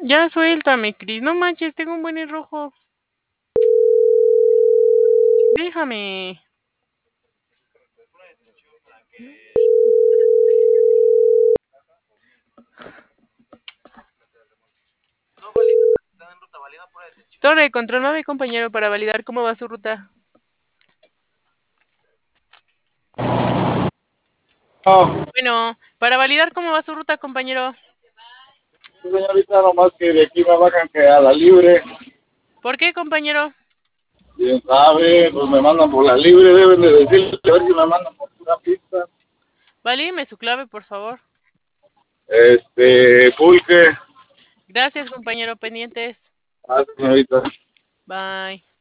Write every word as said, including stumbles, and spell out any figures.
Ya suéltame, Cris. No manches, tengo un buen rojo. Déjame. Torre de control, mame, compañero, para validar cómo va su ruta. No, Bueno, para validar cómo va su ruta, compañero. señorita, nomás que de aquí me bajan que a la libre. ¿Por qué, compañero? Bien sabe, pues me mandan por la libre, deben de decirle a ver si me mandan por una pista. Valídeme su clave, por favor. Este, pulque. Gracias, compañero. Pendientes. Ah, señorita. Bye.